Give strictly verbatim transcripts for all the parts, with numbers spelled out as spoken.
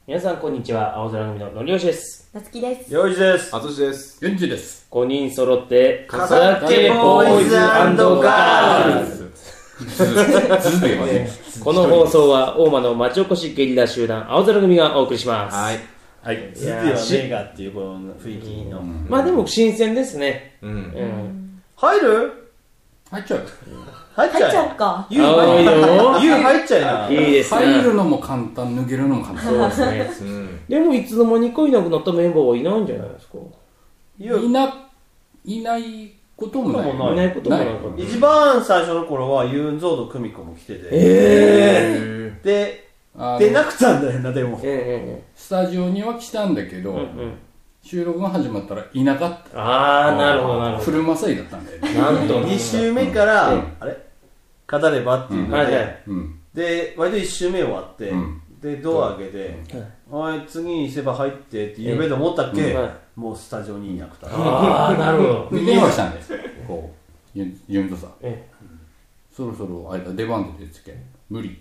皆さんこんにちは。青空組ののりよしです。 なつきです。 よいじです。 あとしです。 ゆんじです。 ごにん揃ってかさっけボーイズ&ガールズずではね。 この放送は大間の町おこしゲリラ集団青空組がお送りします。 はい。 はい。ズではねえがっていうこの雰囲気の、うん、 まあでも新鮮ですね。 うん。うん、 入る？ 入っちゃう。 入っちゃう。 入っちゃうか。 ゆう入っちゃうな。 いいですね。 入るのも簡単、抜けるのも簡単。 そうですね。うん、でもいつの間にかいなくなったメンバーはいないんじゃないですか。 いな、いないこともない。 いないこともない。 一番最初の頃はユンゾード久美子も来てて。 えー、で、出なくたんだよな、でも。 えー、 スタジオには来たんだけど、うんうん、収録が始まったらいなかった。 ああ、なるほどなるほど。 フルマサイだったんだよね。 なんとに週目から、うん、あれ語ればっていうので、 うん、 で、割といち週目終わって、うん、で、ドア開けて、うん、はい、次にセバ入ってって言うべと思ったっけ、うん、もうスタジオにいなくた。 ああ、なるほど。 電話したんです。こう、ユンとさ、うん、そろそろあれだ、出番で出つけ、無理って。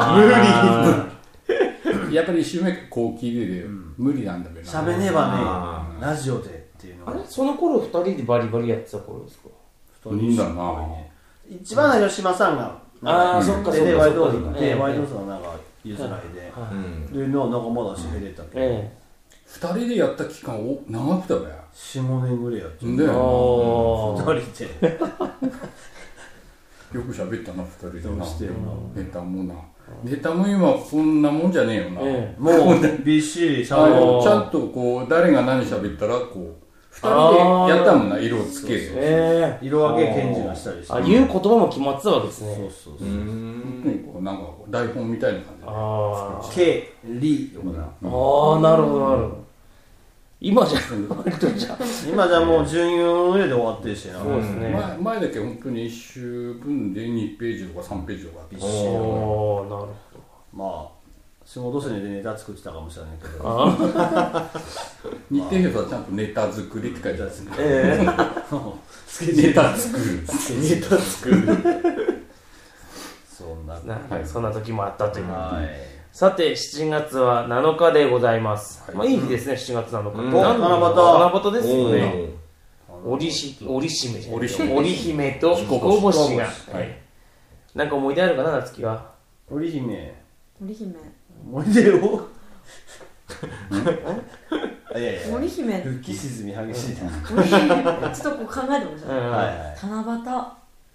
無理やっぱりいち週目後期で、うん、無理なんだけど喋ねばね、ラジオでっていうのは。 あれその頃ふたりでバリバリやってた頃ですか？ ふたりだな。 一番最初島さんが、 ああ、そっかそっか。 で、ワイド行って、ワイドさんがなんか譲らないで、で、の仲間だし出てたっけ。 ふたりでやった期間を長くたべや。 よん、ごねんぐらいやってんだよ。 ふたりで。 よく喋ったな、ふたりでな。 どうしてるの？ ネタもな。ネタも今こんなもんじゃねえよな。 もうびっしりしゃべる。ちゃんとこう、誰が何喋ったら、こう、ふたりでやったもんな、色をつける。 えー、色分け検事がしたりして。 あ、言う言葉も決まってたわけですね。 そうそうそう。 うん。なんか台本みたいな感じで。 ああ。K、リとかな。 ああ、なるほどなるほど。今じゃ、 今じゃもう準よんぐらいで終わってるしな。 そうですね。 前前だけ本当にいっ週分でにページとかさんページとかびっしり。 おー、なるほど。 まあ。仕事せねでネタ作ってたかもしれないけど。 日程表はちゃんとネタ作りって書いてある。 ええ。 ネタ作る。 ネタ作る。そんな、 はい、そんな時もあったという。 はい。 さてしちがつはなのかでございます。はい、まあいい日ですね、しちがつなのか。 うん、七夕。 七夕ですよね。織し織姫じゃない。織姫と彦星が。はい。なんか思い出あるかな、夏希は。 織姫。 織姫。 思い出をいやいや森姫浮き沈み激しいなちょっとこう考えてました、 うんはいはい、 七夕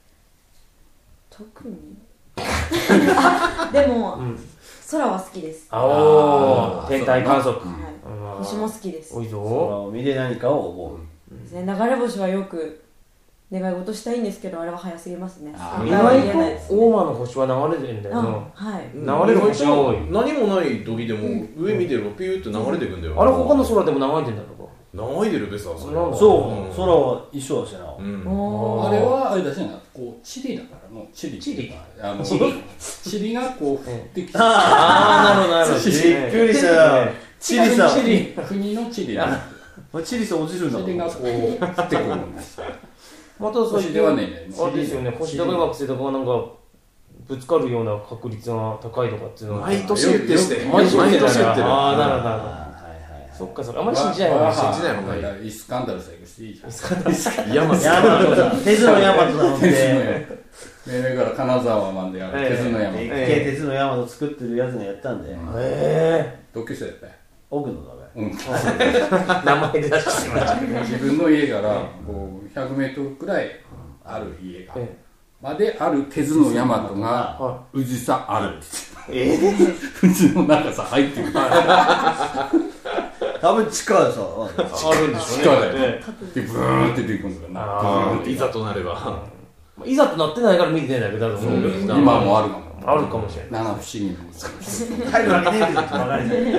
特にでも、うん、空は好きです。 あお天体観測、 はい、星も好きです。 おいぞ空を見て何かを思う、 うん、流れ星はよく願い事したいんですけど、あれは早すぎますね。 意外と大間の星は流れてるんだよな。 はい。 流れる星が多い。 何もない時でも上見てればピューって流れていくんだよ。 あれ他の空でも流れてんだろうか。流れてるべさ、それ。 そう、空は一緒だしな。 あれはあれだしな、こうチリだからのチリ。 チリ。 あのチリがこう降ってきて。 ああ、なるほどなるほど。 びっくりした。チリさ。 国のチリだ。 チリさ落ちるんだ。 チリがこう降ってくるんです。 またそれではね、 あれですよね、星高学生とかなんかぶつかるような確率が高いとかっていうのは毎年言ってして毎年言ってる。 ああ、なるほどなるほど。そっかそっか、あんまり信じない方がいい。 信じない方がいい。 イスカンダルさえしていいじゃん。 イスカンダルさヤマトさん。鉄のヤマトさんで。 命名から金沢までやる鉄のヤマト。 鉄のヤマト作ってるやつがやったんで。 へえ。 同級生だったよ。 奥野だべ。 うん。 名前で出してしまった。 自分の家からこうひゃくメートルくらいある家がまである鉄の大和が宇治さある。 え宇治の中さ入ってる。 多分地下でさあるんでしょうね。 地下だよ。でブーンって出てくるんだよな。 いざとなれば。 いざとなってないから見てないだけだと思うけど。 今もあるかも。 あるかもしれない。 七不思議の。 入るわけねえけど分かりない。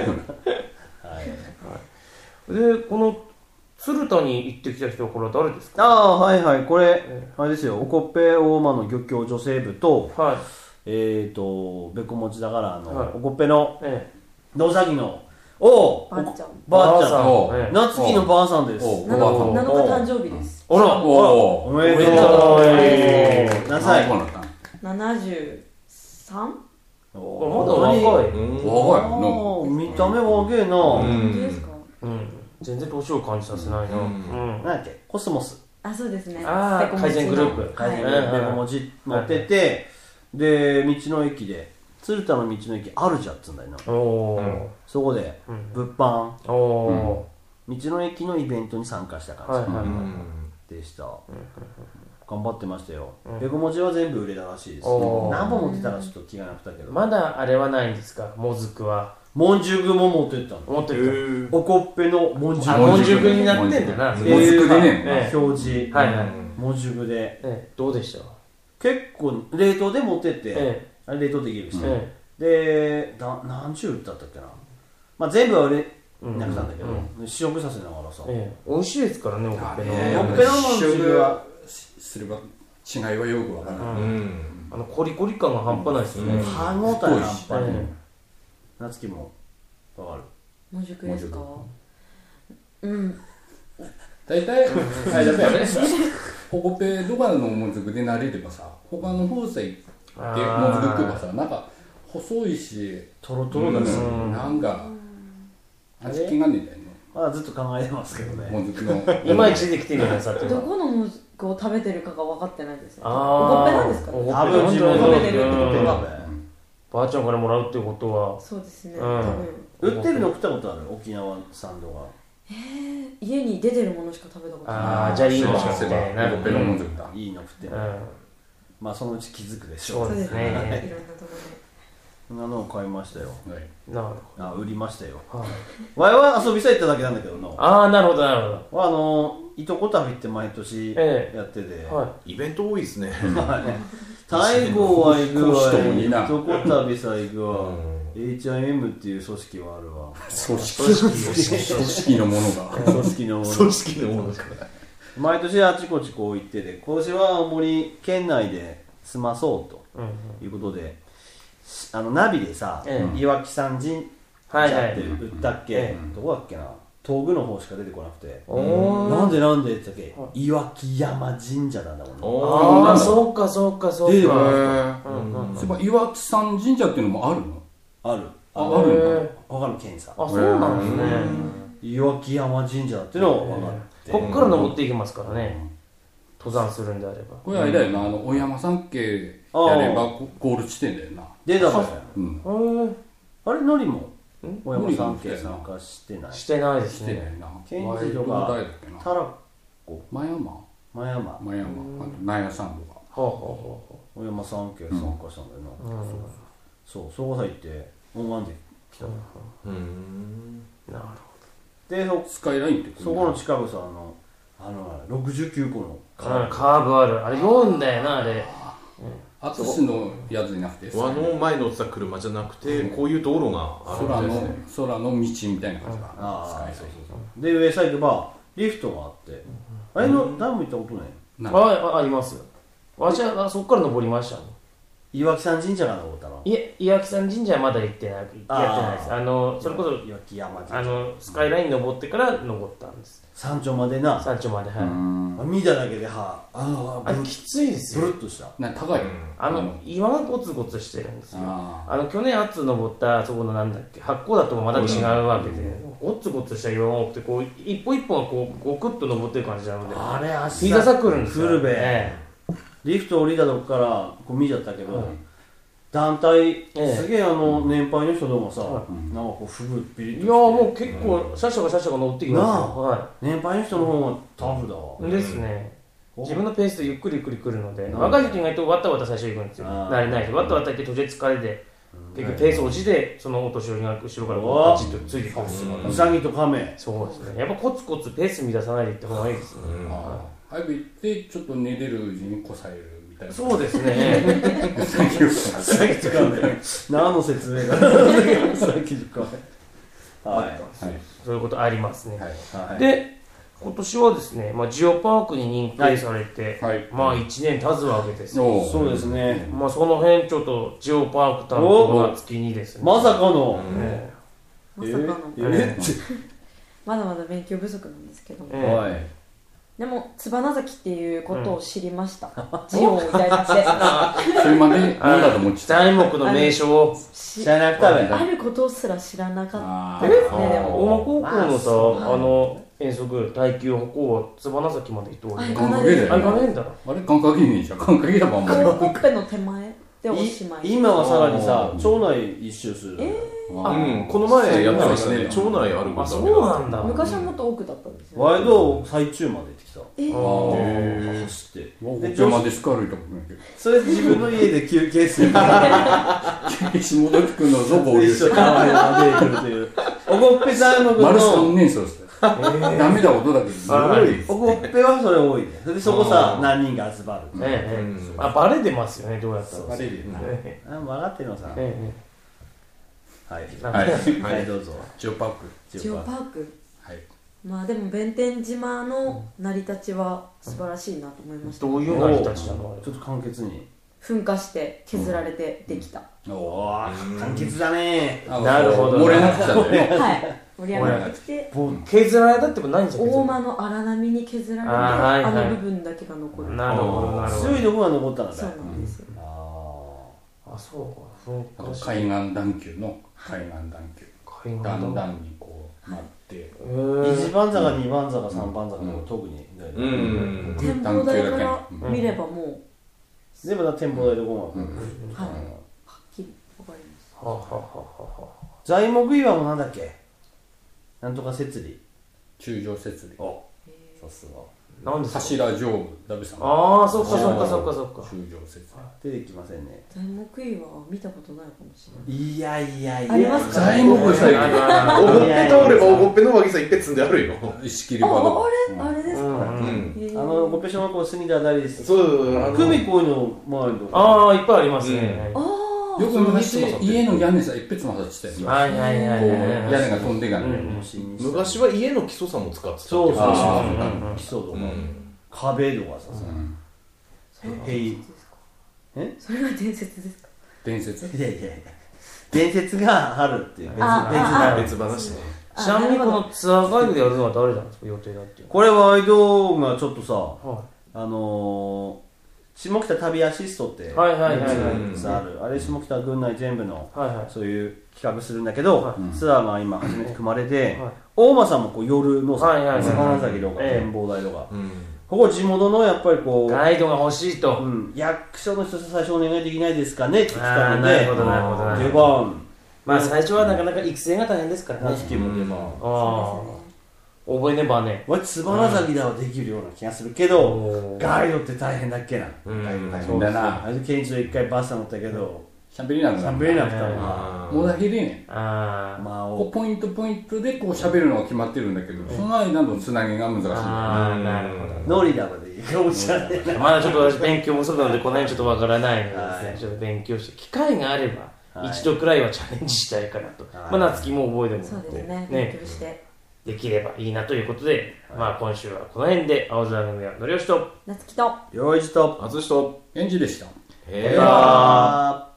でこの鶴田に行ってきた人はこれは誰ですか？ ああ、はいはい、これ、あれですよ、おこっぺ大間の漁協女性部と、はい、えっ、ー、と、べこもちだからの、はい、おこっぺの、ええ、野崎の、おばあちゃん。 ばあちゃん。夏希のばあさんです。 なのか誕生日です。 あら、おめでとう。何歳？ ななじゅうさん？ まだ若い。 若い見た目若えな。 本当ですか？ うん。全然年を感じさせないな。うん。 なんだっけ、コスモス。 あ、そうですね。 ああ、改善グループ。 改善グループベコモチ持ってて、で道の駅で鶴田の道の駅あるじゃっつうんだよな。そこで物販、道の駅のイベントに参加した感じでした。頑張ってましたよ。ベコモチは全部売れたらしいです。何本持ってたかちょっと気がなくたけど。 まだあれはないんですか、もずくは。 モンジュグも持ってったの。 持ってった。 おこっぺのモンジュグ。 モンジュグになってんだな。 もずくでね、表示。 はいはい。 モンジュグで。 どうでした？ 結構冷凍で持ってって、あれ冷凍できるし。で、何十売ったったっけな。まあ全部は売れなくたんだけど、試食させながらさ。 美味しいですからね、おこっぺの。 おこっぺのモンジュグはすれば違いはよくわからない。 あのコリコリ感が半端ないですよね。 歯応え半端ない。夏希もわかる？ もじゅくですか？うん。 大体、あれだよね。おこっぺとかのもずくで慣れればさ、他の風船でもずく食えばさ、なんか細いし、 トロトロだし、 なんか味気がねえんだよね。 まだずっと考えてますけどね。 もずくの。 いまいち出てきてるよさって。 どこのもずくを食べてるかが分かってないですよ。 おこっぺなんですか？ 多分自分食べてるってことは。 ばあちゃんからもらうってことは。 そうですね。 売ってるの食ったことある？沖縄サンドが。 へえ、家に出てるものしか食べたことない。 ああ、じゃあいいのしか食ってないな。 ペロモンズクだ。 いいの食ってない。まあそのうち気づくでしょう。 そうですね。 いろんなところで。 そんなのを買いましたよ。 なるほど。あ、売りましたよ。わいは遊びさ行っただけなんだけどな。 ああ、なるほどなるほど。 あのいとこ旅って毎年やってて、 イベント多いですね。 大郷は行くわ、いとこ旅さ行くわ。エイチアイエム っていう組織はあるわ。 組織組織のものが組織のもの組織のものが毎年あちこちこう行ってて、今年は青森県内で済まそうということで、あのナビでさ、岩木山神社って売ったっけ、どこだっけな、東具の方しか出てこなくて、なんでなんでって言ったっけ、岩木山神社なんだもんね。 ああ、そうかそうかそうか。 そういえば岩木山神社っていうのもあるの？ ある。 あ、あるんだ。 わかる県さ。 あ、そうなんですね。 岩木山神社っていうのを分かって。 こっから登っていきますからね。登山するんであれば。 これあれだよな、あのお山山系やればゴール地点だよな。 出たかうん。 あれのりもお山山系参加してない。 してないですしてないね。 な。 県知事とかタラコ、 真山、 真山、 真山、あと納屋山とか。 ほうほうほうほう。お山山系参加したんだよな。そう、そこ入って大湾で来た。 うん。なるほど。で、 スカイラインってそこの近くさ、あのあのろくじゅうきゅうこのカーブある。あれよんだよな、あれ。 あつしのやつじゃなくて、 あの前乗ってた車じゃなくて、こういう道路があるんですね。 空の道みたいな感じが。 ああ、そうそうそう。で、上サイドはリフトがあって、あれのダム行ったことない？ あ、あります。私はそこから登りましたね。 岩木山神社が登ったの？ いえ、岩木山神社はまだ行ってない、やってないです。あの、それこそ、 岩木山神社。 あの、スカイライン登ってから登ったんです。 山頂までな。 山頂まで、はい。 見ただけで、はあ、あれきついですよ。 ブルッとした。 な、高い。 あの、岩がゴツゴツしてるんですよ。あの、去年あつ登った、そこのなんだっけ、八甲だとまた違うわけで、ゴツゴツした岩が多くて、こう、一歩一歩がこう、ゴクッと登ってる感じなので、 あれ、足膝さくるんですよ。 フルベ。リフト降りたとこからこう見ちゃったけど、団体、すげえあの年配の人でもさ、なんかこうふぐっぴりとして、 いやもう結構シャシャがシャシャが乗ってきますよ。 年配の人の方がタフだわ。 ですね。自分のペースでゆっくりゆっくり来るので、若い人意外とわったわた最初行くんですよ。慣れない人、わったわたって途中で疲れて、結局ペース落ちでそのお年寄りが後ろからバチッとついてくるんですよ。 ウサギとカメ。 そうですね。やっぱコツコツペース乱さないでいった方がいいですね。 早く行ってちょっと寝れるうちにこさえるみたいな。 そうですね。 ウサギとカメ。何の説明がウサギとカメ。はい。 そういうことありますね。で、今年はですね、まあジオパークに認定されて、まあいちねん経つわけですよ。 そうですね。 まあその辺ちょっとジオパーク担当が月にですね。 まさかの。 まさかの。 えって。 まだまだ勉強不足なんですけども。 はい。 でもつばな崎っていうことを知りました、ジオンをいただいてそれまでなんだと思ってた。 材木の名称を知らなくためあることすら知らなかったえですね。でも大間高校のさ、 まああの遠足耐久歩行はつばな崎まで行って終わりあ行かないですあ行かねえんだあれ願掛けねえじゃん。願掛けだもん。 ほっぺの手前でおしまい。 今はさらにさ町内一周する、 えあうんこの前やってましたね。町内歩くあそうなんだ昔はもっと奥だったんですよ、 ワイド最中まで行ってきたえー、 あー走ってで邪魔でしか歩いたことないけど。 それ自分の家で休憩するから下田区のどこ一緒に川まで来るというおごっぺさんの丸の三年生ですよ。ダメだことだけど。すごい。 おごっぺはそれ多いね。それでそこさ何人が集まる。 ええうんあバレてますよねどうやったらバレるよね。 えあ分かってるのさ。 ええはいはい。 はいどうぞ。 ジオパーク。 ジオパーク。 はい。 まあでも弁天島の成り立ちは素晴らしいなと思いました。 どういう成り立ちなのちょっと簡潔に。 噴火して削られてできた。 おお簡潔だね。 なるほど漏れなくちゃね。 はい。盛り上がってきて、 削られたってこと何じゃん大間の荒波に削られて、 あーはいはいあの部分だけが残る。 なるほどなるほど強いところが残ったんだね。 そうなんですよ。 ああそうか噴あと火し海岸段丘の海岸段丘。 海岸だんだんにこうなって。 えあ。 ー一番坂二番坂三番坂の特に。 うん展望台から見ればも全部だ展望台どこも。 う、はい、はっきりわかります。 はははは材木岩もなんだっけ。なんとか設理。 中上設備。 おさすが。 なんですか柱上部ダビさん。 ああそっかそっかそっかそっか中上設備。 出てきませんね。 材木岩は見たことないかもしれない。 いやいやいや。 ありますか材木さえあるあるおごっぺ通ればおごっぺの上着さいっぺん積んであるよ。 石切りあ、 場とか。 あれ、あれですか。 うんうんへーあのごぺ小学校隅田大です。 そうあの久美こういうの周りのとこ。 ああいっぱいありますねあーよく昔家の屋根さ一筆まさってたよね。 はいはいはいこうはい屋根が飛んでがね。 昔は家の基礎さも使ってた。 そうそうそうあ基礎とかうん壁とかさ。 うんそれがへい伝説ですか。 えそれが伝説ですか。 伝説。 いやいやいや伝説があるっていう別あ別あな別話ね。 ちなみにこのツアーガイドでやるのは誰なんですか予定だっていうこれワイドがちょっとさはあのー下北旅アシストってはいはいはいはいやつあるあれ下北郡内全部のいはいはいそういう企画するんだけど、 はツアーが今初めて組まれて、 はい大間さんもこう夜のさ、 はいはいはい魚崎とかええ展望台とか、 うんここ地元のやっぱりこう、 ガイドが欲しいとうん、役所の人最初お願いできないですかねって来あたのでーなるほどなるほどなる出ほど番まあ最初はなかなか育成が大変ですからねにひきも出番、 ああ覚えねばねわつばら崎ではできるような気がするけど、 おーガイドって大変だっけな、 うんガイド大変だなあれで県庁一回バス乗ったけど喋りながら。 喋れなくたのがあもうだけでね。 あーまあおこうポイントポイントでこう喋るのが決まってるんだけど、その間のつなぎが難しいんだよ。 あーなるほどノリだまでいいかもしれないなまだちょっと私勉強不足なのでこの辺ちょっとわからないのでですね、 はいちょっと勉強して機会があれば、 はい一度くらいはチャレンジしたいかなと、 はいまあ夏希も覚えてもそうですね。 ね勉強して。 できればいいなということで、まあ今週はこの辺で青空組はのりおしと夏希と。 よいしとあつしと返事でした。 へバイバーイ